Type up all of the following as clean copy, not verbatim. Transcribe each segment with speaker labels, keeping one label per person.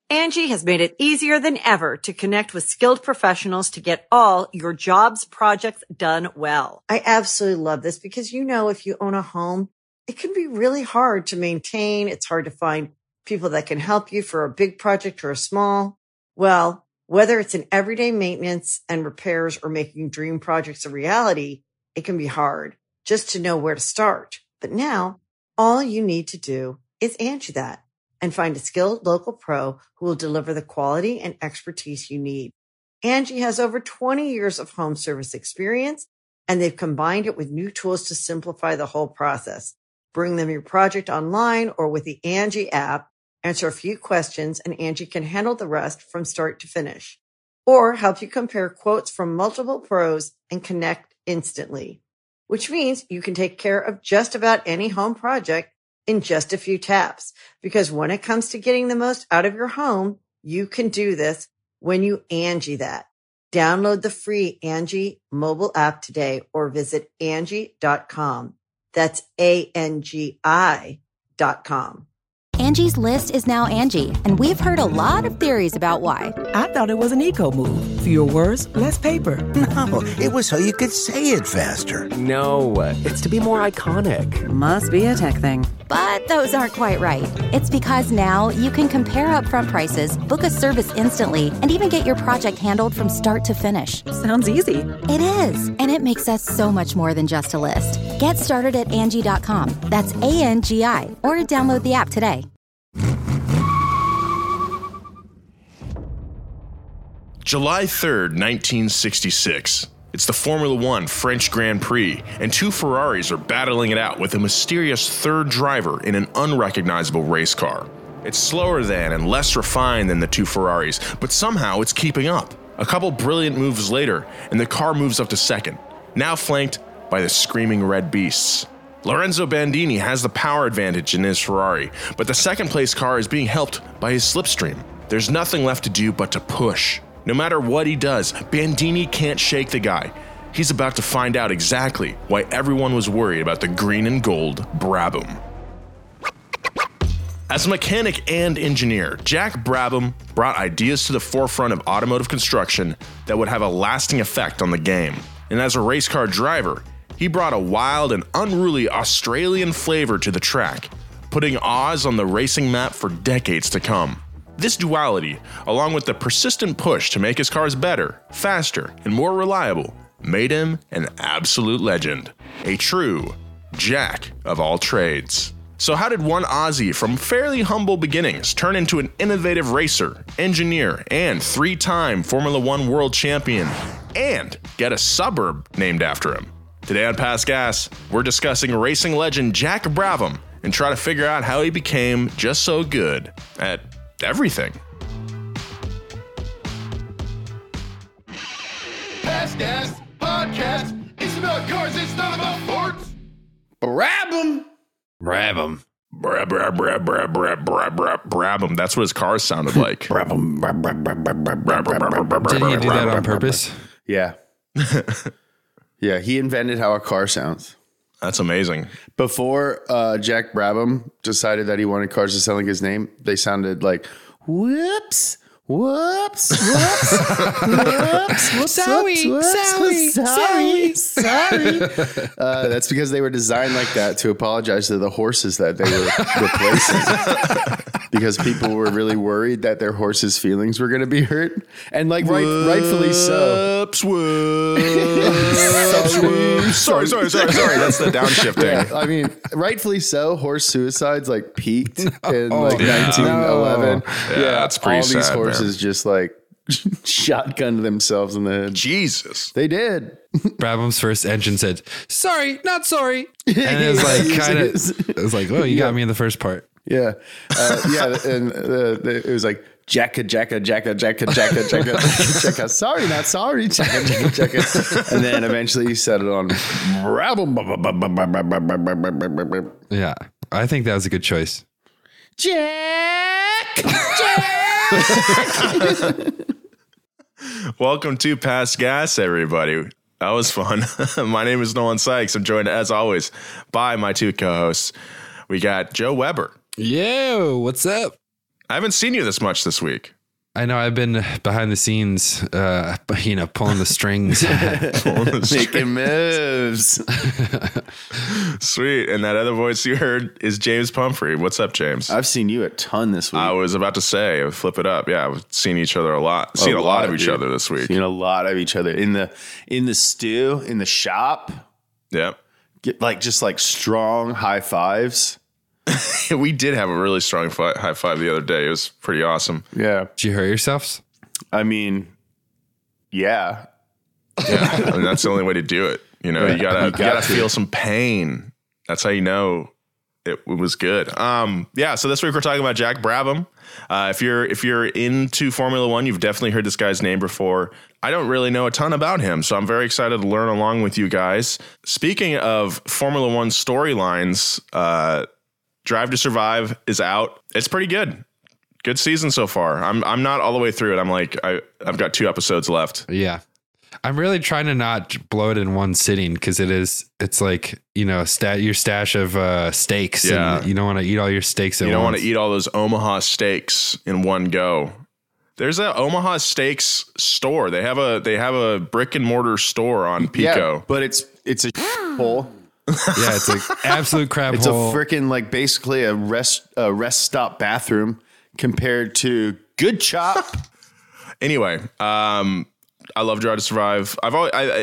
Speaker 1: Angie has made it easier than ever to connect with skilled professionals to get all your jobs projects done well. I absolutely love this because, if you own a home, it can be really hard to maintain. It's hard to find people that can help you for a big project or a small. Well, whether it's in everyday maintenance and repairs or making dream projects a reality, it can be hard just to know where to start. But now all you need to do is Angie that and find a skilled local pro who will deliver the quality and expertise you need. Angie has over 20 years of home service experience, and they've combined it with new tools to simplify the whole process. Bring them your project online or with the Angie app, answer a few questions, and Angie can handle the rest from start to finish. Or help you compare quotes from multiple pros and connect instantly, which means you can take care of just about any home project in just a few taps. Because when it comes to getting the most out of your home, you can do this when you Angie that. Download the free Angie mobile app today or visit Angie.com. That's ANGI.com.
Speaker 2: Angie's List is now Angie, and we've heard a lot of theories about why.
Speaker 3: I thought it was an eco move. Fewer words, less paper.
Speaker 4: No, it was so you could say it faster.
Speaker 5: No, it's to be more iconic.
Speaker 6: Must be a tech thing.
Speaker 2: But those aren't quite right. It's because now you can compare upfront prices, book a service instantly, and even get your project handled from start to finish.
Speaker 6: Sounds easy.
Speaker 2: It is, and it makes us so much more than just a list. Get started at Angie.com. That's ANGI, or download the app today.
Speaker 7: July 3rd, 1966. It's the Formula One French Grand Prix, and two Ferraris are battling it out with a mysterious third driver in an unrecognizable race car. It's slower than and less refined than the two Ferraris, but somehow it's keeping up. A couple brilliant moves later, and the car moves up to second, now flanked by the screaming red beasts. Lorenzo Bandini has the power advantage in his Ferrari, but the second-place car is being helped by his slipstream. There's nothing left to do but to push. No matter what he does, Bandini can't shake the guy. He's about to find out exactly why everyone was worried about the green and gold Brabham. As a mechanic and engineer, Jack Brabham brought ideas to the forefront of automotive construction that would have a lasting effect on the game. And as a race car driver, he brought a wild and unruly Australian flavor to the track, putting Oz on the racing map for decades to come. This duality, along with the persistent push to make his cars better, faster, and more reliable, made him an absolute legend. A true Jack of all trades. So how did one Aussie from fairly humble beginnings turn into an innovative racer, engineer, and three-time Formula One world champion, and get a suburb named after him? Today on Past Gas, we're discussing racing legend Jack Brabham and try to figure out how he became just so good at everything.
Speaker 8: Past Gas Podcast. It's about cars, it's not about forts.
Speaker 4: Brabham.
Speaker 7: Brabham. That's what his cars sounded like.
Speaker 4: Brabham.
Speaker 9: Did he do that on purpose?
Speaker 10: Yeah. Yeah, he invented how a car sounds.
Speaker 7: That's amazing.
Speaker 10: Before Jack Brabham decided that he wanted cars to sound like his name, they sounded like whoops, whoops, whoops, whoops, whoops, sorry. That's because they were designed like that to apologize to the horses that they were replacing. Because people were really worried that their horses' feelings were going to be hurt. And like rightfully so.
Speaker 7: Sorry. That's the downshifting.
Speaker 10: Yeah, I mean, rightfully so. Horse suicides like peaked in 1911.
Speaker 7: Yeah, that's pretty
Speaker 10: all these
Speaker 7: sad,
Speaker 10: horses
Speaker 7: man.
Speaker 10: just like shotgunned themselves in the head.
Speaker 7: Jesus.
Speaker 10: They did.
Speaker 9: Brabham's first engine said, "Sorry, not sorry." And it was like it was like, "Oh, you got me in the first part."
Speaker 10: Yeah. And it was like, Jacka. Sorry, not sorry. Jacka. And then eventually he set it on.
Speaker 9: Yeah, I think that was a good choice.
Speaker 10: Jack.
Speaker 7: Welcome to Past Gas, everybody. That was fun. My name is Nolan Sykes. I'm joined, as always, by my two co-hosts. We got Joe Weber.
Speaker 9: Yo, what's up?
Speaker 7: I haven't seen you this much this week.
Speaker 9: I know I've been behind the scenes, pulling the strings.
Speaker 10: Making moves.
Speaker 7: Sweet. And that other voice you heard is James Pumphrey. What's up, James?
Speaker 10: I've seen you a ton this week.
Speaker 7: I was about to say, flip it up. Yeah, I've seen each other a lot. Seen a lot of each other this week.
Speaker 10: Seen a lot of each other in the stew, in the shop.
Speaker 7: Yep.
Speaker 10: Get just strong high fives.
Speaker 7: We did have a really strong high five the other day. It was pretty awesome.
Speaker 10: Yeah.
Speaker 9: Did you hurt yourselves?
Speaker 10: I mean, yeah.
Speaker 7: Yeah. I mean, that's the only way to do it. You know, you gotta feel some pain. That's how you know it was good. Yeah. So this week we're talking about Jack Brabham. If you're into Formula One, you've definitely heard this guy's name before. I don't really know a ton about him, so I'm very excited to learn along with you guys. Speaking of Formula One storylines, Drive to Survive is out. It's pretty good. Good season so far. I'm not all the way through it. I've got 2 episodes left.
Speaker 9: Yeah. I'm really trying to not blow it in one sitting because it's like, your stash of steaks.
Speaker 7: Yeah.
Speaker 9: And you don't want to eat all your steaks at once.
Speaker 7: You don't want to eat all those Omaha steaks in one go. There's a Omaha Steaks store. They have a brick and mortar store on Pico.
Speaker 10: Yeah, but it's a hole.
Speaker 9: Yeah, it's an absolute crap
Speaker 10: it's
Speaker 9: hole.
Speaker 10: It's a freaking basically a rest stop bathroom compared to Good Chop.
Speaker 7: Anyway, I love Drive to Survive. I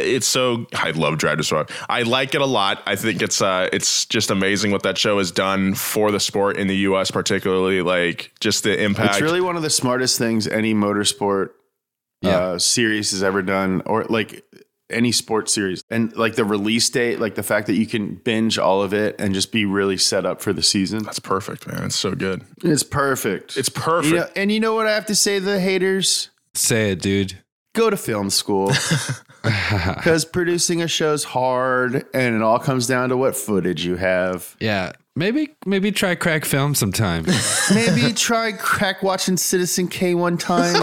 Speaker 7: love Drive to Survive. I like it a lot. I think it's just amazing what that show has done for the sport in the U.S., particularly just the impact.
Speaker 10: It's really one of the smartest things any motorsport series has ever done, or any sports series. And the release date, the fact that you can binge all of it and just be really set up for the season.
Speaker 7: That's perfect, man. It's so good.
Speaker 10: It's perfect.
Speaker 7: It's perfect.
Speaker 10: And you know what I have to say to the haters?
Speaker 9: Say it, dude.
Speaker 10: Go to film school. Because producing a show's hard and it all comes down to what footage you have.
Speaker 9: Yeah. Maybe try crack film sometime.
Speaker 10: Maybe try crack watching Citizen K one time.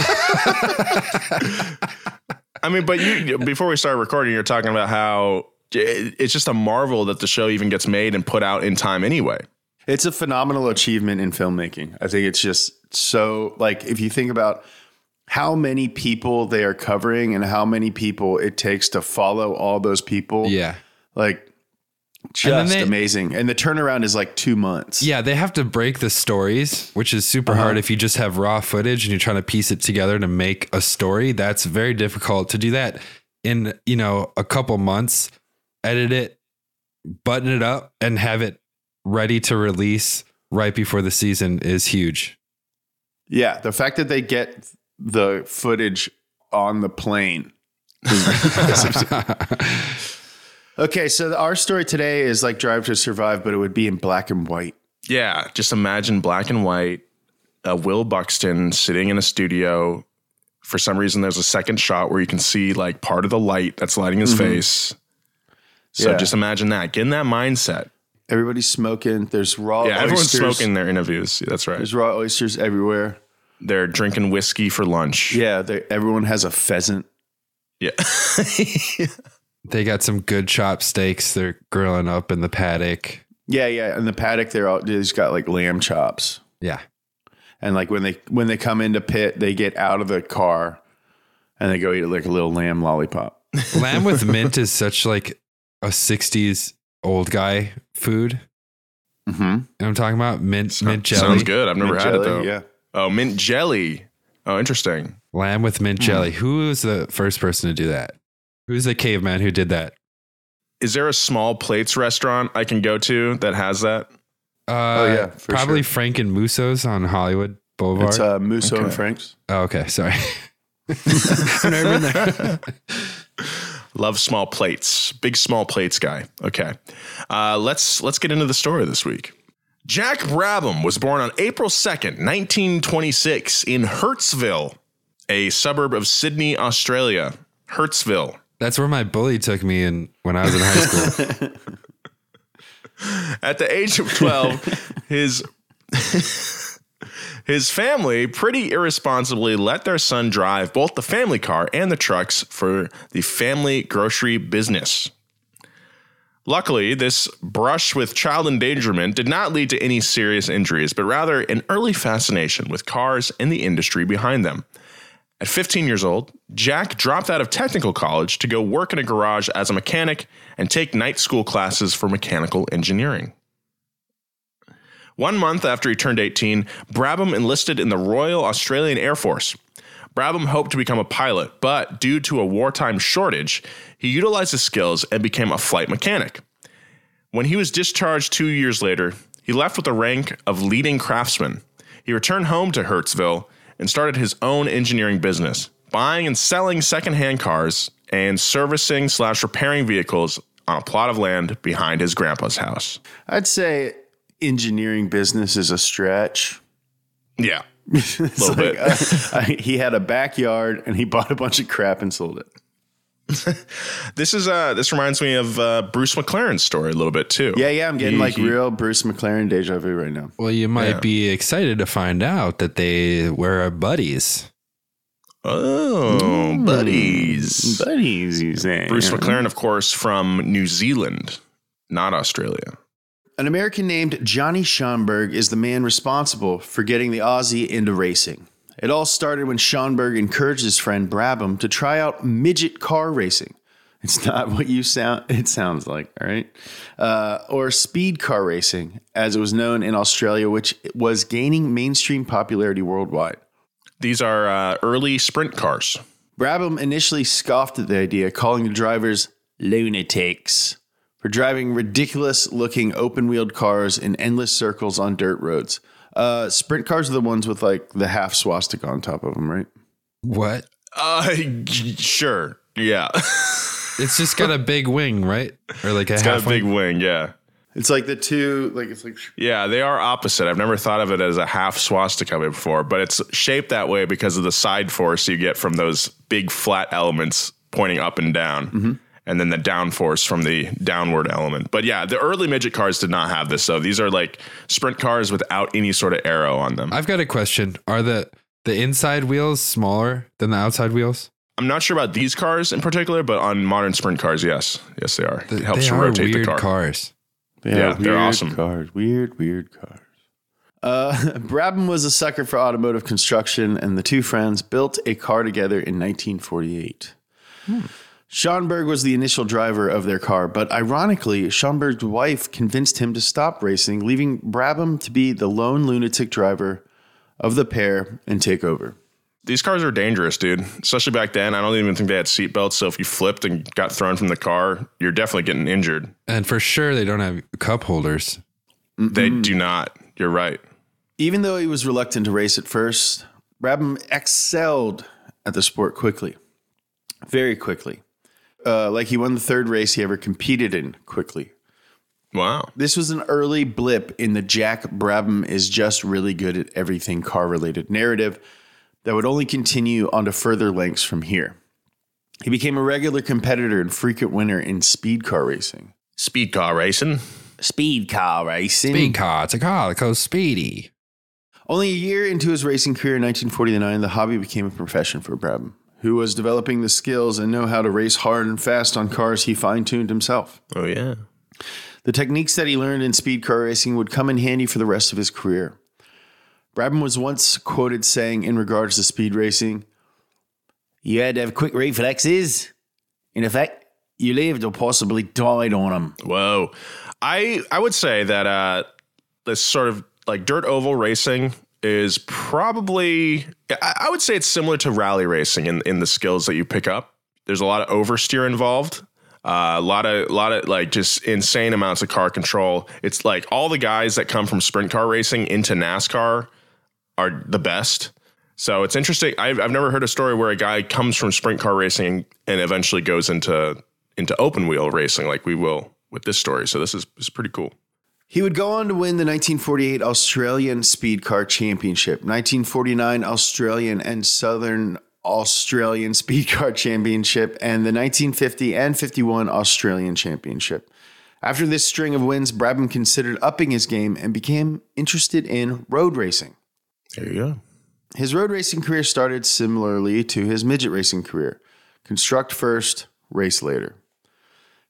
Speaker 7: I mean, but before we started recording, you're talking about how it's just a marvel that the show even gets made and put out in time anyway.
Speaker 10: It's a phenomenal achievement in filmmaking. I think it's just so, if you think about how many people they are covering and how many people it takes to follow all those people.
Speaker 9: Yeah.
Speaker 10: Just amazing. And the turnaround is 2 months.
Speaker 9: Yeah, they have to break the stories, which is super hard if you just have raw footage and you're trying to piece it together to make a story. That's very difficult to do that in, a couple months, edit it, button it up, and have it ready to release right before the season is huge.
Speaker 10: Yeah, the fact that they get the footage on the plane. Okay, so our story today is Drive to Survive, but it would be in black and white.
Speaker 7: Yeah, just imagine black and white, Will Buxton sitting in a studio. For some reason, there's a second shot where you can see part of the light that's lighting his face. So just imagine that. Get in that mindset.
Speaker 10: Everybody's smoking. There's raw oysters.
Speaker 7: Everyone's smoking their interviews. That's right.
Speaker 10: There's raw oysters everywhere.
Speaker 7: They're drinking whiskey for lunch.
Speaker 10: Yeah, everyone has a pheasant.
Speaker 7: Yeah.
Speaker 9: They got some good chopped steaks they're grilling up in the paddock.
Speaker 10: Yeah. In the paddock, they just got lamb chops.
Speaker 9: Yeah.
Speaker 10: And when they come into pit, they get out of the car and they go eat a little lamb lollipop.
Speaker 9: Lamb with mint is such a 60s old guy food.
Speaker 10: Mm-hmm.
Speaker 9: You know what I'm talking about? Mint jelly.
Speaker 7: Sounds good. I've never had it though.
Speaker 10: Yeah.
Speaker 7: Oh, mint jelly. Oh, interesting.
Speaker 9: Lamb with mint jelly. Who was the first person to do that? Who's the caveman who did that?
Speaker 7: Is there a small plates restaurant I can go to that has that?
Speaker 9: Probably sure. Frank and Musso's on Hollywood Boulevard.
Speaker 10: It's Musso and Frank's.
Speaker 9: Oh, okay. Sorry. I've never been there.
Speaker 7: Love small plates. Big small plates guy. Okay. Let's get into the story this week. Jack Brabham was born on April 2nd, 1926 in Hurstville, a suburb of Sydney, Australia. Hurstville.
Speaker 9: That's where my bully took me when I was in high school.
Speaker 7: At the age of 12, his family pretty irresponsibly let their son drive both the family car and the trucks for the family grocery business. Luckily, this brush with child endangerment did not lead to any serious injuries, but rather an early fascination with cars and the industry behind them. At 15 years old, Jack dropped out of technical college to go work in a garage as a mechanic and take night school classes for mechanical engineering. 1 month after he turned 18, Brabham enlisted in the Royal Australian Air Force. Brabham hoped to become a pilot, but due to a wartime shortage, he utilized his skills and became a flight mechanic. When he was discharged 2 years later, he left with the rank of leading craftsman. He returned home to Hurstville and started his own engineering business, buying and selling secondhand cars and servicing/repairing vehicles on a plot of land behind his grandpa's house.
Speaker 10: I'd say engineering business is a stretch.
Speaker 7: Yeah. A little bit.
Speaker 10: He had a backyard and he bought a bunch of crap and sold it.
Speaker 7: This reminds me of Bruce McLaren's story a little bit too.
Speaker 10: Yeah. I'm getting real Bruce McLaren deja vu right now.
Speaker 9: Well, you might be excited to find out that they were buddies.
Speaker 7: Oh, buddies.
Speaker 10: Buddies, you say.
Speaker 7: Bruce McLaren, of course, from New Zealand, not Australia.
Speaker 10: An American named Johnny Schonberg is the man responsible for getting the Aussie into racing. It all started when Schonberg encouraged his friend Brabham to try out midget car racing. It's not what it sounds like, all right? Or speed car racing, as it was known in Australia, which was gaining mainstream popularity worldwide.
Speaker 7: These are early sprint cars.
Speaker 10: Brabham initially scoffed at the idea, calling the drivers lunatics for driving ridiculous-looking open-wheeled cars in endless circles on dirt roads. Sprint cars are the ones with like the half swastika on top of them, right?
Speaker 9: What?
Speaker 7: Sure. Yeah.
Speaker 9: It's just got a big wing, right? Or like
Speaker 7: it's got a big wing, yeah.
Speaker 10: It's like the two, like it's like.
Speaker 7: Yeah, they are opposite. I've never thought of it as a half swastika before, but it's shaped that way because of the side force you get from those big flat elements pointing up and down. Mm-hmm. And then the downforce from the downward element. But yeah, the early midget cars did not have this. So these are like sprint cars without any sort of arrow on them.
Speaker 9: I've got a question. Are the inside wheels smaller than the outside wheels?
Speaker 7: I'm not sure about these cars in particular, but on modern sprint cars, yes. Yes, they are. It helps to rotate the car.
Speaker 9: Cars.
Speaker 7: They're awesome.
Speaker 10: Weird cars. Brabham was a sucker for automotive construction, and the two friends built a car together in 1948. Schonberg was the initial driver of their car, but ironically, Schonberg's wife convinced him to stop racing, leaving Brabham to be the lone lunatic driver of the pair and take over.
Speaker 7: These cars are dangerous, dude. Especially back then. I don't even think they had seatbelts, so if you flipped and got thrown from the car, you're definitely getting injured.
Speaker 9: And for sure, they don't have cup holders.
Speaker 7: They do not. You're right.
Speaker 10: Even though he was reluctant to race at first, Brabham excelled at the sport quickly. Very quickly. Like he won the third race he ever competed in quickly.
Speaker 7: Wow.
Speaker 10: This was an early blip in the Jack Brabham is just really good at everything car-related narrative that would only continue onto further lengths from here. He became a regular competitor and frequent winner in speed car racing.
Speaker 7: Speed car racing?
Speaker 10: Speed car racing.
Speaker 9: Speed car. It's a car that goes speedy.
Speaker 10: Only a year into his racing career in 1949, the hobby became a profession for Brabham, who was developing the skills and know-how to race hard and fast on cars he fine-tuned himself.
Speaker 7: Oh, yeah.
Speaker 10: The techniques that he learned in speed car racing would come in handy for the rest of his career. Brabham was once quoted saying in regards to speed racing, "You had to have quick reflexes. In effect, you lived or possibly died on them."
Speaker 7: Whoa. I would say that this sort of like dirt oval racing is probably, I would say it's similar to rally racing in the skills that you pick up. There's a lot of oversteer involved. A lot of like just insane amounts of car control. It's like all the guys that come from sprint car racing into NASCAR are the best. So it's interesting. I've never heard a story where a guy comes from sprint car racing and eventually goes into open wheel racing like we will with this story. So this is pretty cool.
Speaker 10: He would go on to win the 1948 Australian Speed Car Championship, 1949 Australian and Southern Australian Speed Car Championship, and the 1950 and 51 Australian Championship. After this string of wins, Brabham considered upping his game and became interested in road racing.
Speaker 7: There you go.
Speaker 10: His road racing career started similarly to his midget racing career. Construct first, race later.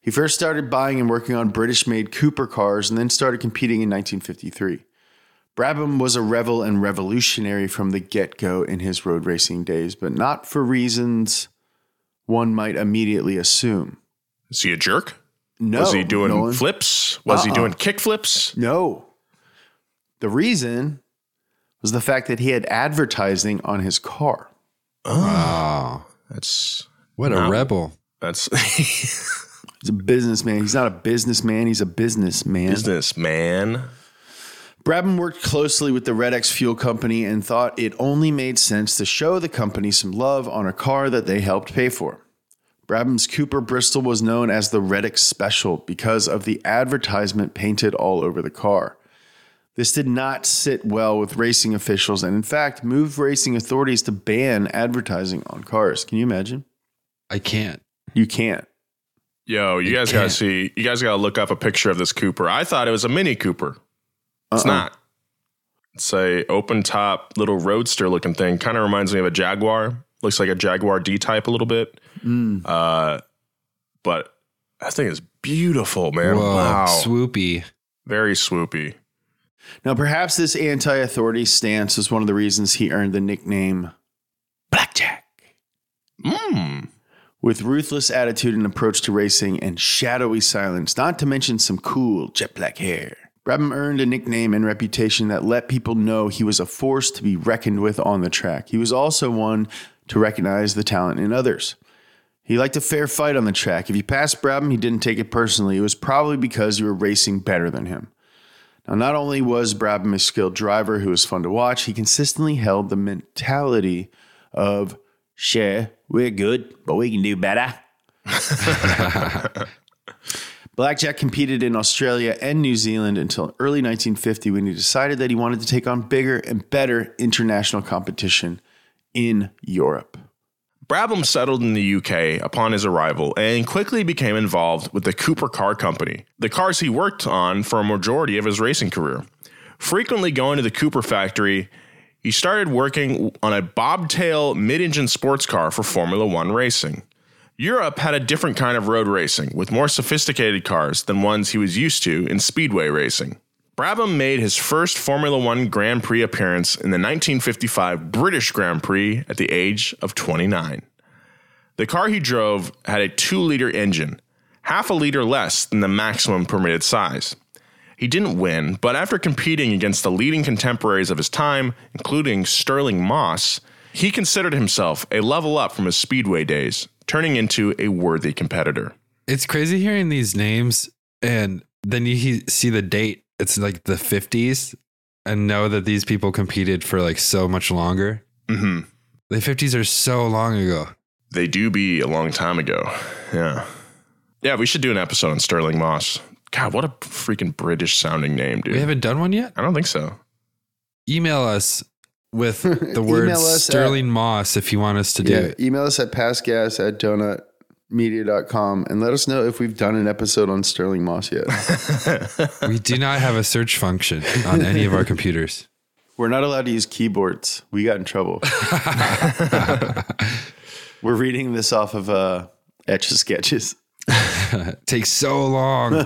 Speaker 10: He first started buying and working on British-made Cooper cars and then started competing in 1953. Brabham was a rebel and revolutionary from the get-go in his road racing days, but not for reasons one might immediately assume.
Speaker 7: Is he a jerk?
Speaker 10: No.
Speaker 7: Was he doing
Speaker 10: Nolan.
Speaker 7: flips? Was he doing kick flips?
Speaker 10: No. The reason was the fact that he had advertising on his car.
Speaker 9: Oh,
Speaker 7: That's
Speaker 9: what a rebel.
Speaker 7: That's
Speaker 10: He's a businessman. He's not a businessman. He's a businessman.
Speaker 7: businessman.
Speaker 10: Brabham worked closely with the Red X Fuel Company and thought it only made sense to show the company some love on a car that they helped pay for. Brabham's Cooper Bristol was known as the Red X Special because of the advertisement painted all over the car. This did not sit well with racing officials and, in fact, moved racing authorities to ban advertising on cars. Can you imagine?
Speaker 9: I can't.
Speaker 10: You can't.
Speaker 7: Yo, you guys gotta see. You guys gotta look up a picture of this Cooper. I thought it was a Mini Cooper. It's not. It's a open top little roadster looking thing. Kind of reminds me of a Jaguar. Looks like a Jaguar D-Type a little bit. But that thing is beautiful, man.
Speaker 9: Whoa,
Speaker 7: wow,
Speaker 9: swoopy.
Speaker 7: Very swoopy.
Speaker 10: Now, perhaps this anti-authority stance was one of the reasons he earned the nickname Blackjack. With ruthless attitude and approach to racing and shadowy silence, not to mention some cool jet black hair, Brabham earned a nickname and reputation that let people know he was a force to be reckoned with on the track. He was also one to recognize the talent in others. He liked a fair fight on the track. If you passed Brabham, he didn't take it personally. It was probably because you were racing better than him. Now, not only was Brabham a skilled driver who was fun to watch, he consistently held the mentality of, sure, we're good, but we can do better. Blackjack competed in Australia and New Zealand until early 1950 when he decided that he wanted to take on bigger and better international competition in Europe.
Speaker 7: Brabham settled in the UK upon his arrival and quickly became involved with the Cooper Car Company, the cars he worked on for a majority of his racing career. Frequently going to the Cooper factory, he started working on a bobtail mid-engine sports car for Formula One racing. Europe had a different kind of road racing, with more sophisticated cars than ones he was used to in speedway racing. Brabham made his first Formula One Grand Prix appearance in the 1955 British Grand Prix at the age of 29. The car he drove had a 2-liter engine, half a liter less than the maximum permitted size. He didn't win, but after competing against the leading contemporaries of his time, including Stirling Moss, he considered himself a level up from his speedway days, turning into a worthy competitor.
Speaker 9: It's crazy hearing these names and then you see the date. It's like the 50s and know that these people competed for like so much longer.
Speaker 7: Mm-hmm.
Speaker 9: The 50s are so long ago.
Speaker 7: They do be a long time ago. Yeah. Yeah, we should do an episode on Stirling Moss. God, what a freaking British sounding name, dude.
Speaker 9: We haven't done one yet?
Speaker 7: I don't think so.
Speaker 9: Email us with the word Stirling Moss if you want us to do it.
Speaker 10: Email us at passgas@donutmedia.com and let us know if we've done an episode on Stirling Moss yet.
Speaker 9: We do not have a search function on any of our computers.
Speaker 10: We're not allowed to use keyboards. We got in trouble. We're reading this off of Etch-a-Sketches.
Speaker 9: Takes so long.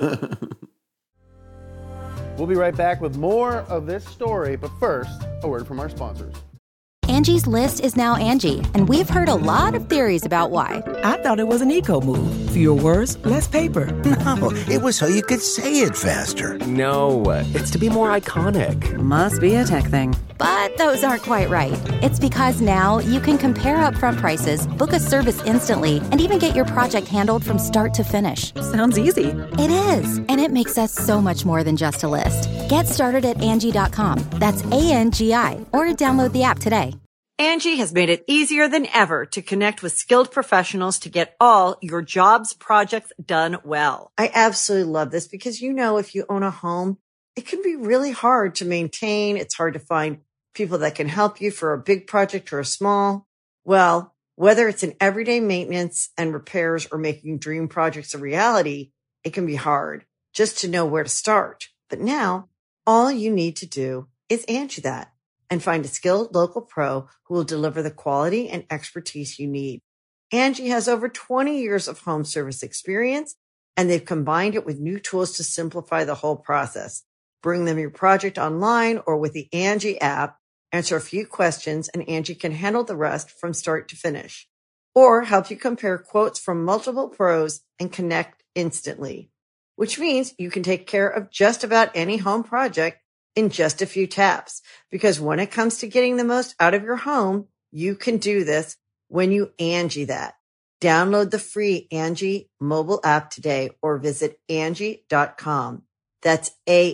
Speaker 11: We'll be right back with more of this story, but first, a word from our sponsors.
Speaker 2: Angie's List is now Angie, and we've heard a lot of theories about why.
Speaker 3: I thought it was an eco move. Fewer words, less paper.
Speaker 4: No, it was so you could say it faster.
Speaker 5: No, it's to be more iconic.
Speaker 6: Must be a tech thing.
Speaker 2: But those aren't quite right. It's because now you can compare upfront prices, book a service instantly, and even get your project handled from start to finish.
Speaker 6: Sounds easy.
Speaker 2: It is, and it makes us so much more than just a list. Get started at Angie.com. That's ANGI, or download the app today.
Speaker 1: Angie has made it easier than ever to connect with skilled professionals to get all your jobs projects done well. I absolutely love this because, you know, if you own a home, it can be really hard to maintain. It's hard to find people that can help you for a big project or a small. Well, whether it's in everyday maintenance and repairs or making dream projects a reality, it can be hard just to know where to start. But now all you need to do is Angie that and find a skilled local pro who will deliver the quality and expertise you need. Angie has over 20 years of home service experience, And they've combined it with new tools to simplify the whole process. Bring them your project online or with the Angie app. Answer a few questions and Angie can handle the rest from start to finish. Or help you compare quotes from multiple pros and connect instantly. Which means you can take care of just about any home project in just a few taps. Because when it comes to getting the most out of your home, you can do this when you Angie that. Download the free Angie mobile app today or visit Angie.com. That's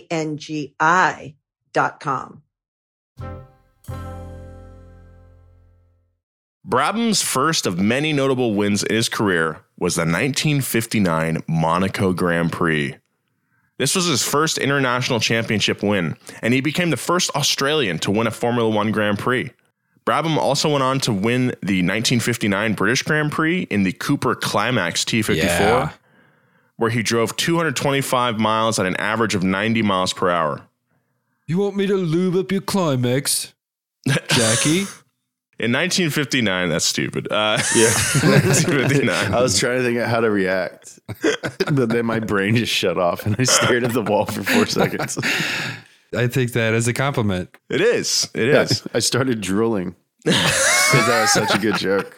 Speaker 1: ANGI.com.
Speaker 7: Brabham's first of many notable wins in his career was the 1959 Monaco Grand Prix. This was his first international championship win, and he became the first Australian to win a Formula One Grand Prix. Brabham also went on to win the 1959 British Grand Prix in the Cooper Climax T54, where he drove 225 miles at an average of 90 miles per hour.
Speaker 9: You want me to lube up your Climax, Jackie?
Speaker 7: In 1959, that's stupid. 1959.
Speaker 10: I was trying to think of how to react, but then my brain just shut off and I stared at the wall for 4 seconds.
Speaker 9: I take that as a compliment.
Speaker 7: It is. It is.
Speaker 10: I started drooling because that was such a good joke.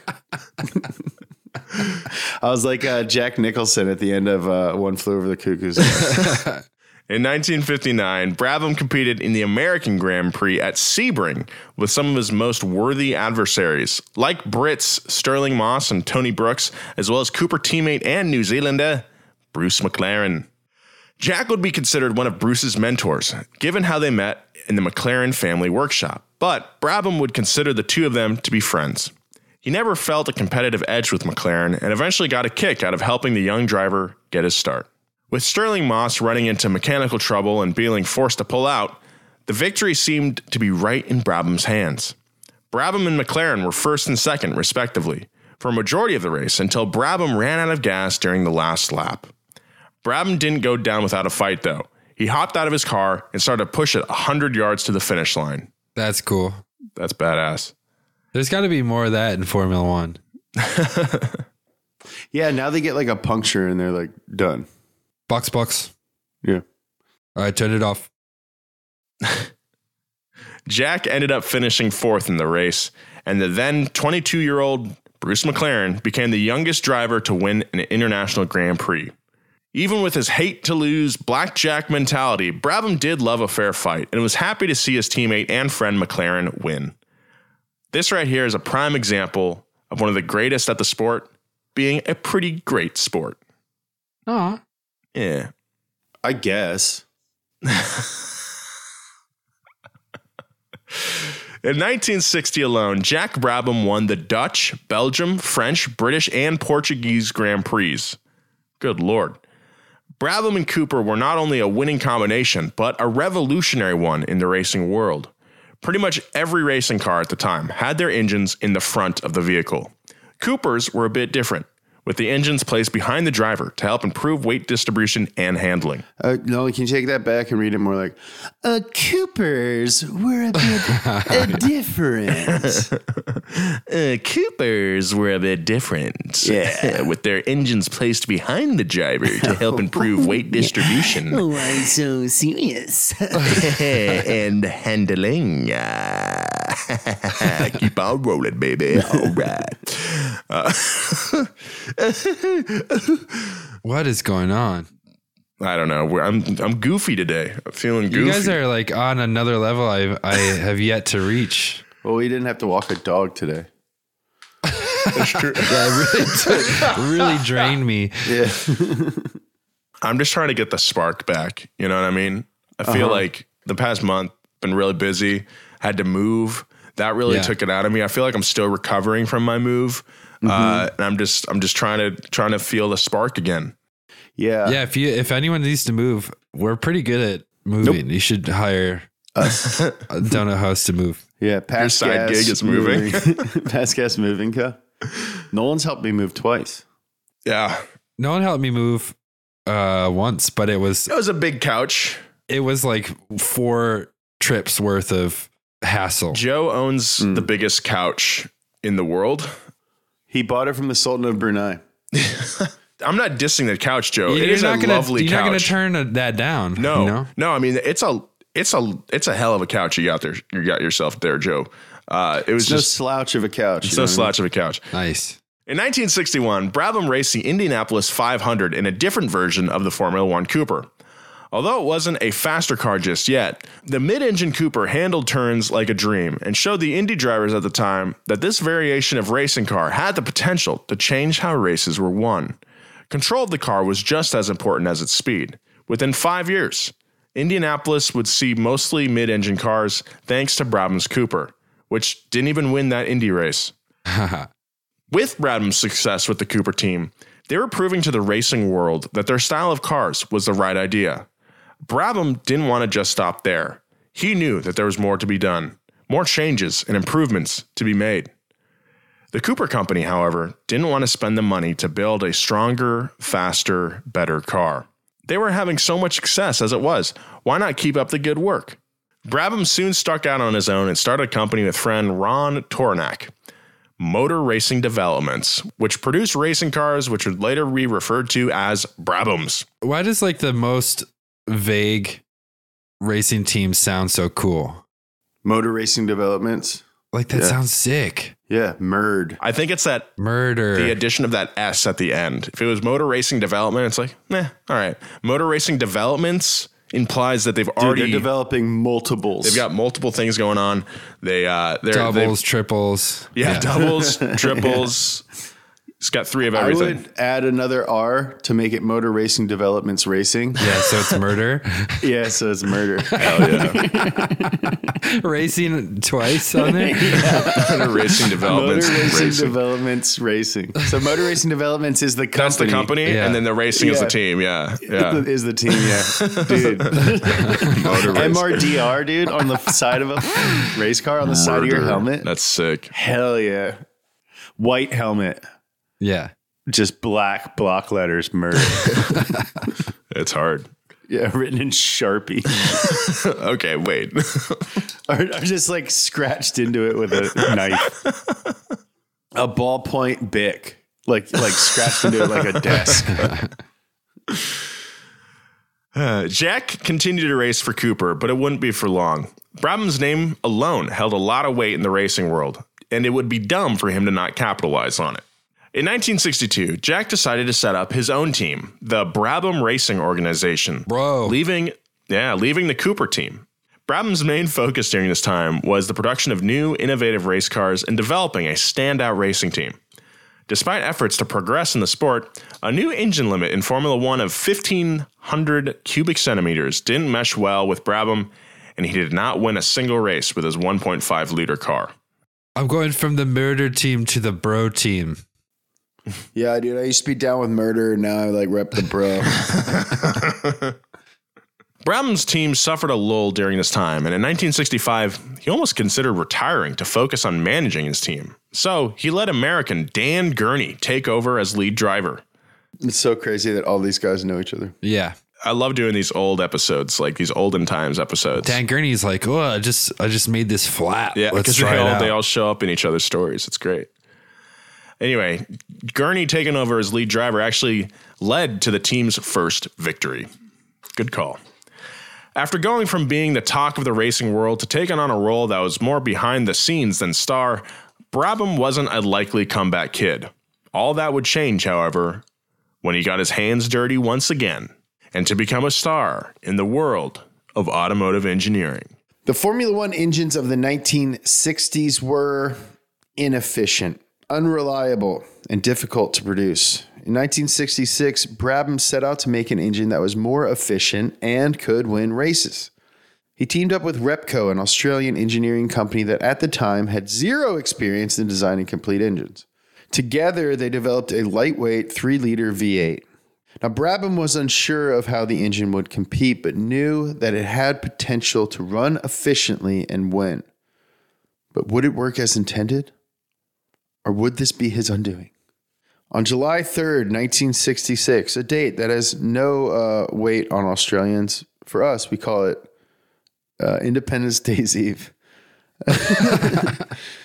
Speaker 10: I was like Jack Nicholson at the end of One Flew Over the Cuckoo's Nest.
Speaker 7: In 1959, Brabham competed in the American Grand Prix at Sebring with some of his most worthy adversaries, like Brits Sterling Moss and Tony Brooks, as well as Cooper teammate and New Zealander Bruce McLaren. Jack would be considered one of Bruce's mentors, given how they met in the McLaren family workshop, but Brabham would consider the two of them to be friends. He never felt a competitive edge with McLaren and eventually got a kick out of helping the young driver get his start. With Sterling Moss running into mechanical trouble and being forced to pull out, the victory seemed to be right in Brabham's hands. Brabham and McLaren were first and second, respectively, for a majority of the race until Brabham ran out of gas during the last lap. Brabham didn't go down without a fight, though. He hopped out of his car and started to push it 100 yards to the finish line.
Speaker 9: That's cool.
Speaker 7: That's badass.
Speaker 9: There's got to be more of that in Formula One.
Speaker 10: Yeah, now they get like a puncture and they're like, done.
Speaker 9: Box.
Speaker 10: Yeah.
Speaker 9: All right, turn it off.
Speaker 7: Jack ended up finishing fourth in the race, and the then 22-year-old Bruce McLaren became the youngest driver to win an international Grand Prix. Even with his hate-to-lose blackjack mentality, Brabham did love a fair fight and was happy to see his teammate and friend McLaren win. This right here is a prime example of one of the greatest at the sport being a pretty great sport.
Speaker 9: Aw.
Speaker 7: Yeah.
Speaker 10: I guess.
Speaker 7: In 1960 alone, Jack Brabham won the Dutch, Belgium, French, British, and Portuguese Grand Prix. Good Lord. Brabham and Cooper were not only a winning combination, but a revolutionary one in the racing world. Pretty much every racing car at the time had their engines in the front of the vehicle. Cooper's were a bit different, with the engines placed behind the driver to help improve weight distribution and handling.
Speaker 10: No, can you take that back and read it more like, Coopers were a bit different.
Speaker 7: Coopers were a bit different.
Speaker 10: Yeah.
Speaker 7: With their engines placed behind the driver to help improve weight distribution.
Speaker 10: Why so serious?
Speaker 7: And handling. Keep on rolling, baby. All right.
Speaker 9: What is going on?
Speaker 7: I don't know. I'm goofy today. I'm feeling goofy.
Speaker 9: You guys are like on another level I have yet to reach.
Speaker 10: Well, we didn't have to walk a dog today.
Speaker 7: That's true.
Speaker 9: Yeah, it really drained me.
Speaker 10: Yeah.
Speaker 7: I'm just trying to get the spark back. You know what I mean? I feel like the past month been really busy. Had to move. That really took it out of me. I feel like I'm still recovering from my move. And I'm just trying to feel the spark again.
Speaker 10: Yeah.
Speaker 9: Yeah. If anyone needs to move, we're pretty good at moving. Nope. You should hire us. Donut House to move.
Speaker 10: Yeah.
Speaker 7: Your side gig is moving.
Speaker 10: Past gas moving co. Nolan's helped me move twice.
Speaker 7: Yeah.
Speaker 9: No one helped me move once, but it was
Speaker 7: a big couch.
Speaker 9: It was like 4 trips worth of hassle.
Speaker 7: Joe owns the biggest couch in the world.
Speaker 10: He bought it from the Sultan of Brunei.
Speaker 7: I'm not dissing the couch, Joe.
Speaker 9: You're
Speaker 7: it is
Speaker 9: not
Speaker 7: a
Speaker 9: gonna,
Speaker 7: lovely couch.
Speaker 9: You're not going to turn that down.
Speaker 7: No,
Speaker 9: you know?
Speaker 7: no. I mean, it's a hell of a couch you got there. You got yourself there, Joe. It was
Speaker 10: it's
Speaker 7: just
Speaker 10: no slouch of a couch.
Speaker 7: It's no slouch of a couch.
Speaker 9: Nice.
Speaker 7: In 1961, Brabham raced the Indianapolis 500 in a different version of the Formula One Cooper. Although it wasn't a faster car just yet, the mid-engine Cooper handled turns like a dream and showed the Indy drivers at the time that this variation of racing car had the potential to change how races were won. Control of the car was just as important as its speed. Within 5 years, Indianapolis would see mostly mid-engine cars thanks to Brabham's Cooper, which didn't even win that Indy race. With Brabham's success with the Cooper team, they were proving to the racing world that their style of cars was the right idea. Brabham didn't want to just stop there. He knew that there was more to be done, more changes and improvements to be made. The Cooper Company, however, didn't want to spend the money to build a stronger, faster, better car. They were having so much success as it was. Why not keep up the good work? Brabham soon struck out on his own and started a company with friend Ron Tornak, Motor Racing Developments, which produced racing cars which would later be referred to as Brabhams.
Speaker 9: Why does like the most vague racing team sound so cool?
Speaker 10: Motor Racing Developments.
Speaker 9: Like that sounds sick.
Speaker 10: Yeah, MURD.
Speaker 7: I think it's that
Speaker 9: murder.
Speaker 7: The addition of that S at the end. If it was Motor Racing Development, it's like, all right. Motor Racing Developments implies that they've already
Speaker 10: they're developing multiples.
Speaker 7: They've got multiple things going on. They're
Speaker 9: doubles, triples.
Speaker 7: Yeah, doubles, triples. It's got 3 of everything.
Speaker 10: I would add another R to make it Motor Racing Developments Racing.
Speaker 9: Yeah, so it's murder.
Speaker 10: Yeah, so it's murder.
Speaker 7: Hell yeah.
Speaker 9: Racing twice on there?
Speaker 10: Yeah.
Speaker 7: Motor Racing Developments
Speaker 10: Motor Racing
Speaker 7: Racing.
Speaker 10: Developments Racing. So Motor Racing Developments is the company.
Speaker 7: That's the company, and then the racing is the team. Yeah.
Speaker 10: Is the team, dude.
Speaker 7: Motor Racing.
Speaker 10: MRDR, dude, on the side of a race car, on the side of your helmet.
Speaker 7: That's sick.
Speaker 10: Hell yeah. White helmet.
Speaker 9: Yeah.
Speaker 10: Just black block letters, murder.
Speaker 7: It's hard.
Speaker 10: Yeah, written in Sharpie.
Speaker 7: Okay, wait.
Speaker 10: or just like scratched into it with a knife. A ballpoint Bic. Like scratched into it like a desk.
Speaker 7: Jack continued to race for Cooper, but it wouldn't be for long. Brabham's name alone held a lot of weight in the racing world, and it would be dumb for him to not capitalize on it. In 1962, Jack decided to set up his own team, the Brabham Racing Organization, leaving the Cooper team. Brabham's main focus during this time was the production of new, innovative race cars and developing a standout racing team. Despite efforts to progress in the sport, a new engine limit in Formula One of 1,500 cubic centimeters didn't mesh well with Brabham, and he did not win a single race with his 1.5-liter car.
Speaker 9: I'm going from the murder team to the bro team.
Speaker 10: Yeah, dude, I used to be down with murder, and now I rep the bro.
Speaker 7: Brabham's team suffered a lull during this time, and in 1965, he almost considered retiring to focus on managing his team. So he let American Dan Gurney take over as lead driver.
Speaker 10: It's so crazy that all these guys know each other.
Speaker 9: Yeah.
Speaker 7: I love doing these old episodes, like these olden times episodes.
Speaker 9: Dan Gurney's like, oh, I just made this flat.
Speaker 7: Yeah,
Speaker 9: let's
Speaker 7: because
Speaker 9: try it out.
Speaker 7: they all show up in each other's stories. It's great. Anyway, Gurney taking over as lead driver actually led to the team's first victory. Good call. After going from being the talk of the racing world to taking on a role that was more behind the scenes than star, Brabham wasn't a likely comeback kid. All that would change, however, when he got his hands dirty once again and to become a star in the world of automotive engineering.
Speaker 10: The Formula One engines of the 1960s were inefficient, unreliable, and difficult to produce. In 1966, Brabham set out to make an engine that was more efficient and could win races. He teamed up with Repco, an Australian engineering company that at the time had zero experience in designing complete engines. Together, they developed a lightweight 3-liter V8. Now, Brabham was unsure of how the engine would compete, but knew that it had potential to run efficiently and win. But would it work as intended? Or would this be his undoing? On July 3rd, 1966, a date that has no weight on Australians, for us, we call it Independence Day's Eve.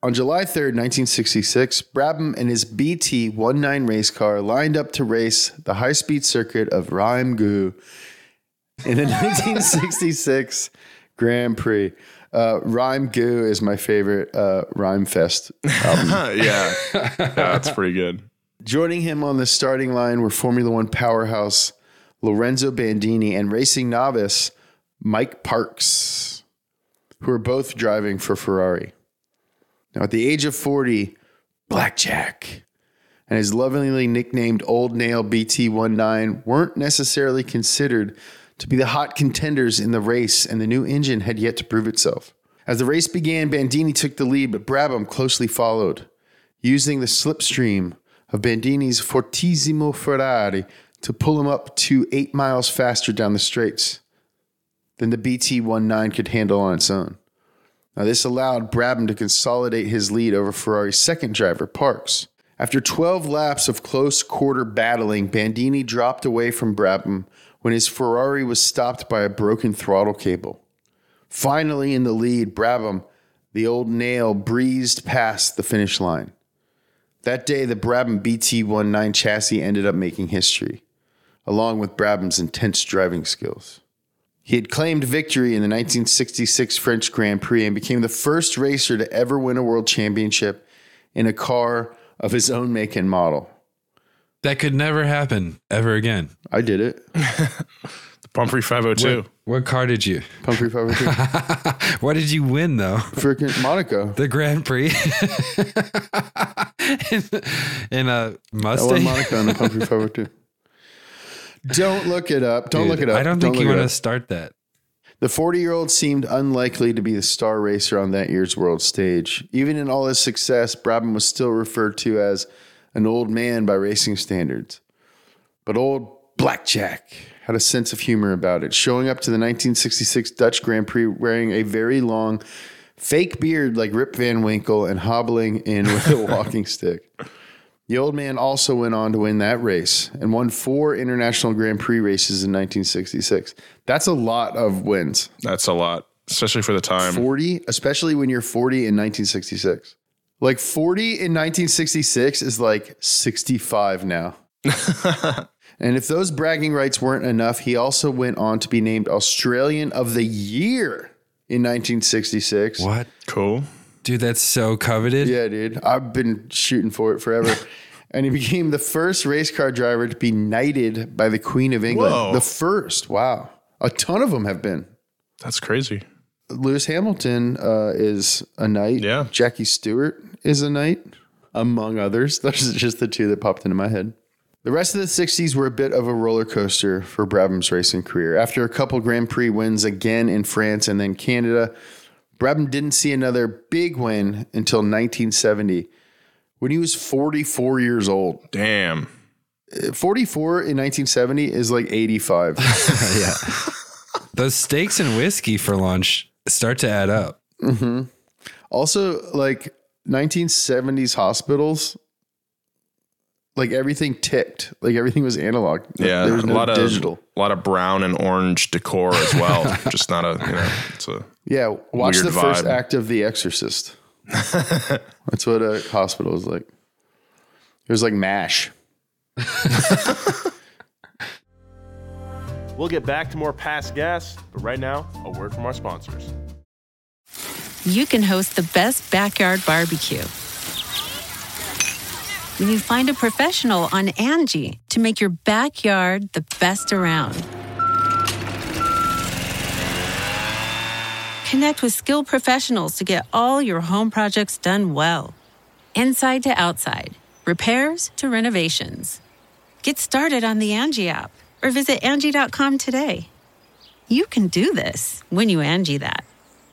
Speaker 10: On July 3rd, 1966, Brabham and his BT-19 race car lined up to race the high-speed circuit of Rhein-Gau in the 1966 Grand Prix. Rhyme-Gau is my favorite Rhyme Fest album.
Speaker 7: Yeah, that's pretty good.
Speaker 10: Joining him on the starting line were Formula One powerhouse Lorenzo Bandini and racing novice Mike Parks, who were both driving for Ferrari. Now, at the age of 40, Blackjack and his lovingly nicknamed Old Nail BT-19 weren't necessarily considered to be the hot contenders in the race, and the new engine had yet to prove itself. As the race began, Bandini took the lead, but Brabham closely followed, using the slipstream of Bandini's Fortissimo Ferrari to pull him up to 8 miles faster down the straights than the BT-19 could handle on its own. Now, this allowed Brabham to consolidate his lead over Ferrari's second driver, Parks. After 12 laps of close quarter battling, Bandini dropped away from Brabham when his Ferrari was stopped by a broken throttle cable. Finally in the lead, Brabham, the old nail, breezed past the finish line. That day, the Brabham BT-19 chassis ended up making history, along with Brabham's intense driving skills. He had claimed victory in the 1966 French Grand Prix and became the first racer to ever win a world championship in a car of his own make and model.
Speaker 9: That could never happen ever again.
Speaker 10: I did it.
Speaker 7: The Pumphrey 502.
Speaker 9: What car did you?
Speaker 10: Pumphrey 502.
Speaker 9: What did you win, though?
Speaker 10: Freaking Monaco.
Speaker 9: The Grand Prix. in a Mustang?
Speaker 10: I won Monaco in the Pumphrey 502. Don't look it up. Don't look it up.
Speaker 9: I don't think you want to start that.
Speaker 10: The 40-year-old seemed unlikely to be the star racer on that year's world stage. Even in all his success, Brabham was still referred to as an old man by racing standards. But old Blackjack had a sense of humor about it, showing up to the 1966 Dutch Grand Prix wearing a very long fake beard like Rip Van Winkle and hobbling in with a walking stick. The old man also went on to win that race and won 4 international Grand Prix races in 1966. That's a lot of wins.
Speaker 7: That's a lot, especially for the time.
Speaker 10: 40, especially when you're 40 in 1966. Like 40 in 1966 is like 65 now. And if those bragging rights weren't enough, he also went on to be named Australian of the Year in 1966.
Speaker 9: What?
Speaker 7: Cool.
Speaker 9: Dude, that's so coveted.
Speaker 10: Yeah, dude. I've been shooting for it forever. And he became the first race car driver to be knighted by the Queen of England.
Speaker 7: Whoa.
Speaker 10: The first. Wow. A ton of them have been.
Speaker 7: That's crazy.
Speaker 10: Lewis Hamilton is a knight.
Speaker 7: Yeah.
Speaker 10: Jackie Stewart is a knight, among others. Those are just the two that popped into my head. The rest of the 60s were a bit of a roller coaster for Brabham's racing career. After a couple Grand Prix wins again in France and then Canada, Brabham didn't see another big win until 1970, when he was 44 years old.
Speaker 7: Damn.
Speaker 10: 44 in 1970 is like 85.
Speaker 9: Yeah. Those steaks and whiskey for lunch start to add up.
Speaker 10: Mm-hmm. Also, like 1970s hospitals, like everything ticked, like everything was analog.
Speaker 7: Yeah,
Speaker 10: there was no digital.
Speaker 7: A lot of brown and orange decor as well. Just not a, it's a
Speaker 10: watch
Speaker 7: weird
Speaker 10: the first
Speaker 7: vibe.
Speaker 10: act of The Exorcist. That's what a hospital was like. It was like MASH.
Speaker 8: We'll get back to more past gas, but right now, a word from our sponsors.
Speaker 12: You can host the best backyard barbecue when you find a professional on Angie to make your backyard the best around. Connect with skilled professionals to get all your home projects done well. Inside to outside, repairs to renovations. Get started on the Angie app or visit Angie.com today. You can do this when you Angie that.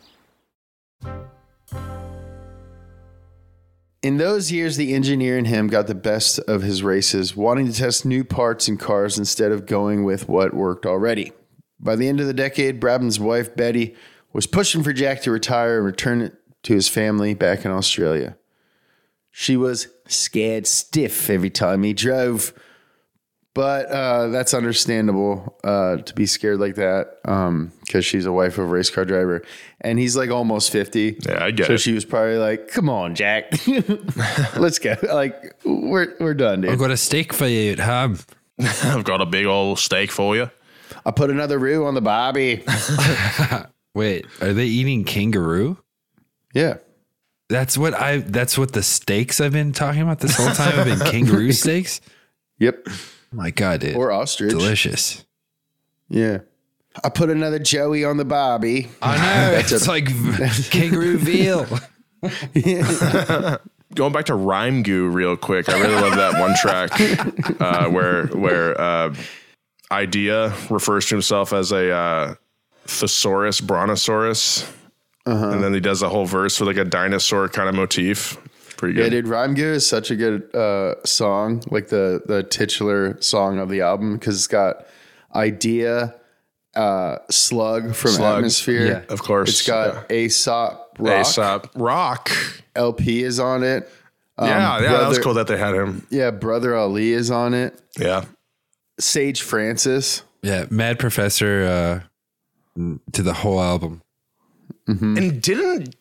Speaker 10: In those years, the engineer in him got the best of his races, wanting to test new parts in cars instead of going with what worked already. By the end of the decade, Brabham's wife, Betty, was pushing for Jack to retire and return to his family back in Australia. She was scared stiff every time he drove, But that's understandable to be scared like that because she's a wife of a race car driver. And he's like almost 50.
Speaker 7: Yeah, I get
Speaker 10: so
Speaker 7: it.
Speaker 10: So she was probably like, come on, Jack. Let's go. Like, we're done, dude.
Speaker 9: I've got a steak for you at home.
Speaker 7: I've got a big old steak for you.
Speaker 10: I put another roux on the barbie.
Speaker 9: Wait, are they eating kangaroo?
Speaker 10: Yeah.
Speaker 9: That's what the steaks I've been talking about this whole time have been kangaroo steaks?
Speaker 10: Yep.
Speaker 9: My God, dude.
Speaker 10: Or ostrich.
Speaker 9: Delicious.
Speaker 10: Yeah. I put another Joey on the barbie.
Speaker 9: I know. It's like kangaroo veal.
Speaker 7: Going back to Rhyme Goo real quick. I really love that one track where Idea refers to himself as a thesaurus, brontosaurus. And then he does a whole verse with like a dinosaur kind of motif. Pretty good.
Speaker 10: Yeah, dude, Rhyme Goo is such a good song, like the titular song of the album, because it's got Idea, Slug from Atmosphere.
Speaker 7: Yeah, of course.
Speaker 10: It's got Aesop Rock.
Speaker 7: Aesop Rock.
Speaker 10: LP is on it.
Speaker 7: That was cool that they had him.
Speaker 10: Yeah, Brother Ali is on it.
Speaker 7: Yeah.
Speaker 10: Sage Francis.
Speaker 9: Yeah, Mad Professor to the whole album.
Speaker 10: Mm-hmm.
Speaker 7: And didn't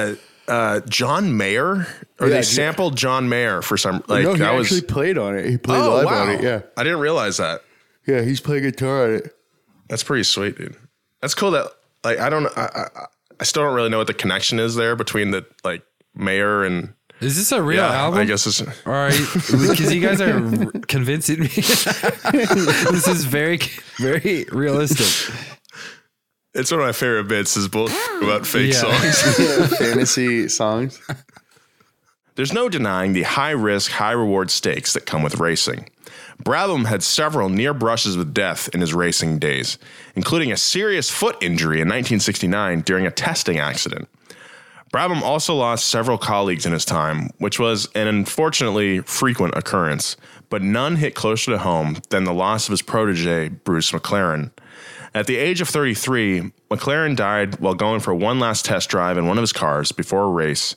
Speaker 7: John Mayer, or they sampled John Mayer for some, like,
Speaker 10: no, he actually played on it. He played live on it. Yeah,
Speaker 7: I didn't realize that.
Speaker 10: Yeah, he's playing guitar on it.
Speaker 7: That's pretty sweet, dude. That's cool. That, like, I still don't really know what the connection is there between the, like, Mayer and.
Speaker 9: Is this a real album?
Speaker 7: I guess it's.
Speaker 9: All right, because you guys are convincing me. This is very, very realistic.
Speaker 7: It's one of my favorite bits is bullshit about fake songs.
Speaker 10: Yeah, fantasy songs.
Speaker 7: There's no denying the high-risk, high-reward stakes that come with racing. Brabham had several near brushes with death in his racing days, including a serious foot injury in 1969 during a testing accident. Brabham also lost several colleagues in his time, which was an unfortunately frequent occurrence, but none hit closer to home than the loss of his protege, Bruce McLaren. At the age of 33, McLaren died while going for one last test drive in one of his cars before a race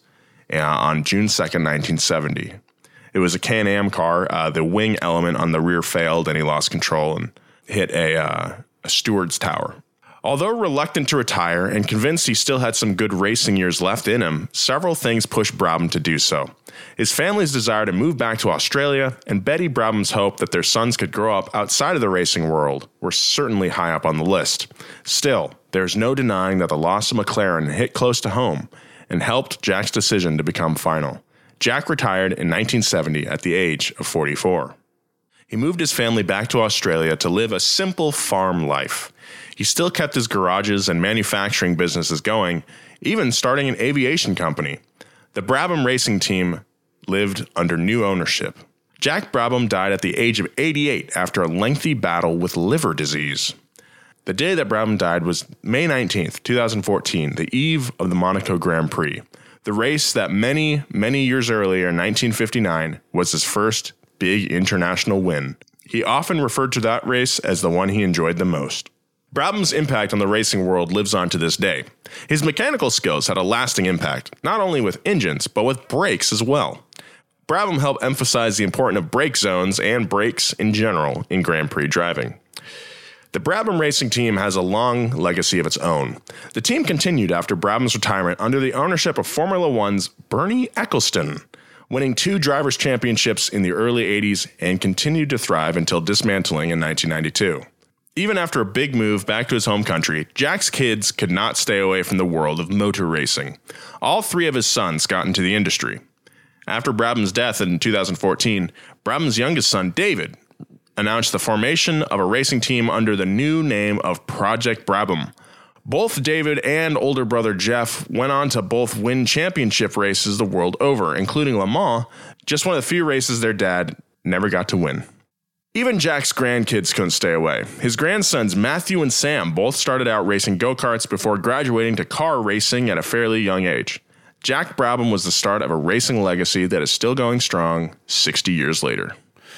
Speaker 7: on June 2nd, 1970. It was a Can-Am car. The wing element on the rear failed, and he lost control and hit a steward's tower. Although reluctant to retire and convinced he still had some good racing years left in him, several things pushed Brabham to do so. His family's desire to move back to Australia and Betty Brabham's hope that their sons could grow up outside of the racing world were certainly high up on the list. Still, there's no denying that the loss of McLaren hit close to home and helped Jack's decision to become final. Jack retired in 1970 at the age of 44. He moved his family back to Australia to live a simple farm life. He still kept his garages and manufacturing businesses going, even starting an aviation company. The Brabham racing team lived under new ownership. Jack Brabham died at the age of 88 after a lengthy battle with liver disease. The day that Brabham died was May 19th, 2014, the eve of the Monaco Grand Prix. The race that many, many years earlier in 1959 was his first big international win. He often referred to that race as the one he enjoyed the most. Brabham's impact on the racing world lives on to this day. His mechanical skills had a lasting impact, not only with engines, but with brakes as well. Brabham helped emphasize the importance of brake zones and brakes in general in Grand Prix driving. The Brabham racing team has a long legacy of its own. The team continued after Brabham's retirement under the ownership of Formula One's Bernie Ecclestone, winning 2 drivers' championships in the early 80s and continued to thrive until dismantling in 1992. Even after a big move back to his home country, Jack's kids could not stay away from the world of motor racing. All 3 of his sons got into the industry. After Brabham's death in 2014, Brabham's youngest son, David, announced the formation of a racing team under the new name of Project Brabham. Both David and older brother Jeff went on to both win championship races the world over, including Le Mans, just one of the few races their dad never got to win. Even Jack's grandkids couldn't stay away. His grandsons Matthew and Sam both started out racing go-karts before graduating to car racing at a fairly young age. Jack Brabham was the start of a racing legacy that is still going strong 60 years later.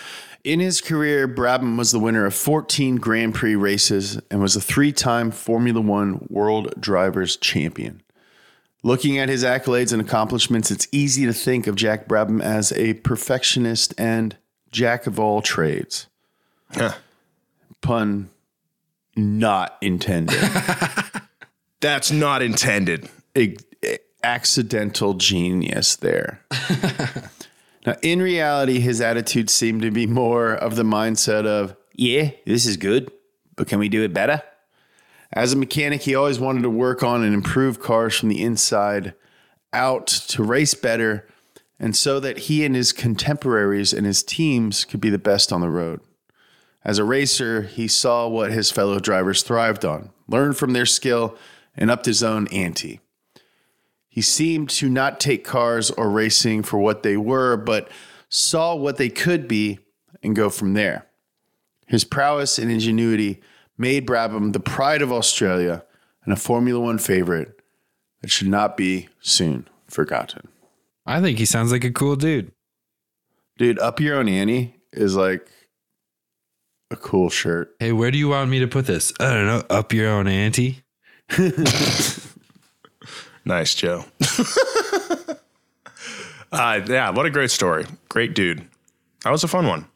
Speaker 10: In his career, Brabham was the winner of 14 Grand Prix races and was a 3-time Formula One World Drivers' Champion. Looking at his accolades and accomplishments, it's easy to think of Jack Brabham as a perfectionist and jack of all trades.
Speaker 7: Huh.
Speaker 10: Pun not intended.
Speaker 7: That's not intended.
Speaker 10: Accidental genius there. Now, in reality, his attitude seemed to be more of the mindset of, yeah, this is good, but can we do it better? As a mechanic, he always wanted to work on and improve cars from the inside out to race better, and so that he and his contemporaries and his teams could be the best on the road. As a racer, he saw what his fellow drivers thrived on, learned from their skill, and upped his own ante. He seemed to not take cars or racing for what they were, but saw what they could be and go from there. His prowess and ingenuity made Brabham the pride of Australia and a Formula One favorite that should not be soon forgotten.
Speaker 9: I think he sounds like a cool dude.
Speaker 10: Dude, Up Your Own Ante is like a cool shirt.
Speaker 9: Hey, where do you want me to put this? I don't know. Up your own ante.
Speaker 7: Nice, Joe. Yeah, what a great story. Great dude. That was a fun one.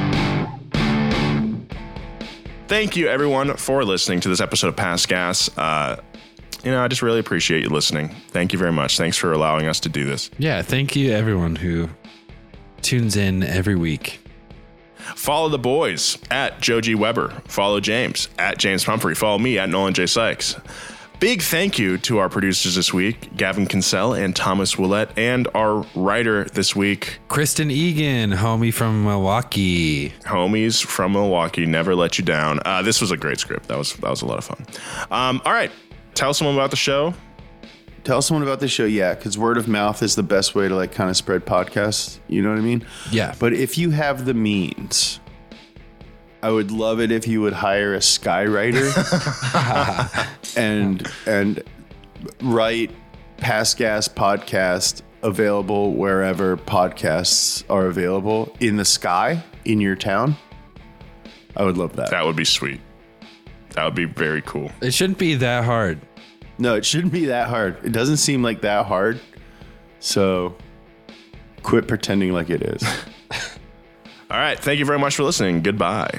Speaker 7: Thank you, everyone, for listening to this episode of Past Gas. I just really appreciate you listening. Thank you very much. Thanks for allowing us to do this.
Speaker 9: Yeah, thank you, everyone who tunes in every week.
Speaker 7: Follow the boys at Joe G. Weber. Follow James at James Pumphrey. Follow me at Nolan J. Sykes. Big thank you to our producers this week, Gavin Kinsell and Thomas Willett, and our writer this week,
Speaker 9: Kristen Egan, homie from Milwaukee.
Speaker 7: Homies from Milwaukee, never let you down. This was a great script. That was a lot of fun. All right, tell someone about the show.
Speaker 10: Tell someone about the show, yeah, because word of mouth is the best way to like kind of spread podcasts. You know what I mean?
Speaker 9: Yeah.
Speaker 10: But if you have the means, I would love it if you would hire a skywriter and write Past Gas podcast available wherever podcasts are available in the sky in your town. I would love that.
Speaker 7: That would be sweet. That would be very cool.
Speaker 9: It shouldn't be that hard.
Speaker 10: No, it shouldn't be that hard. It doesn't seem like that hard. So quit pretending like it is.
Speaker 7: All right. Thank you very much for listening. Goodbye.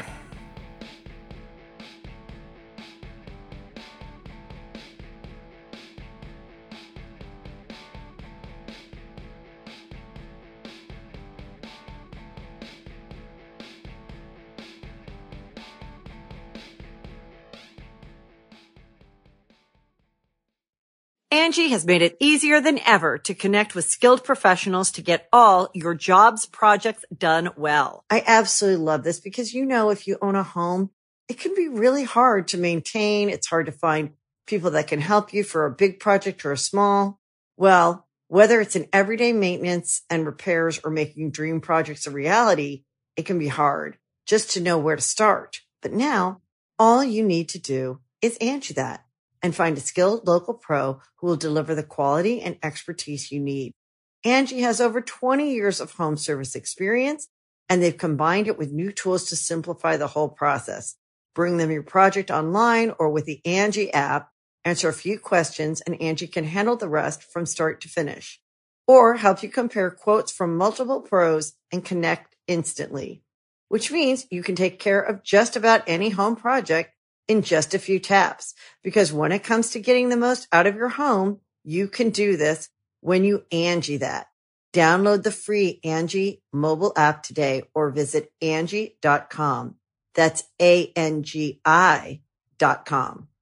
Speaker 1: Angie has made it easier than ever to connect with skilled professionals to get all your jobs projects done well. I absolutely love this because, if you own a home, it can be really hard to maintain. It's hard to find people that can help you for a big project or a small. Well, whether it's in everyday maintenance and repairs or making dream projects a reality, it can be hard just to know where to start. But now all you need to do is Angie that and find a skilled local pro who will deliver the quality and expertise you need. Angie has over 20 years of home service experience, and they've combined it with new tools to simplify the whole process. Bring them your project online or with the Angie app, answer a few questions, and Angie can handle the rest from start to finish. Or help you compare quotes from multiple pros and connect instantly, which means you can take care of just about any home project in just a few taps. Because when it comes to getting the most out of your home, you can do this when you Angie that. Download the free Angie mobile app today or visit Angie.com. That's ANGI.com.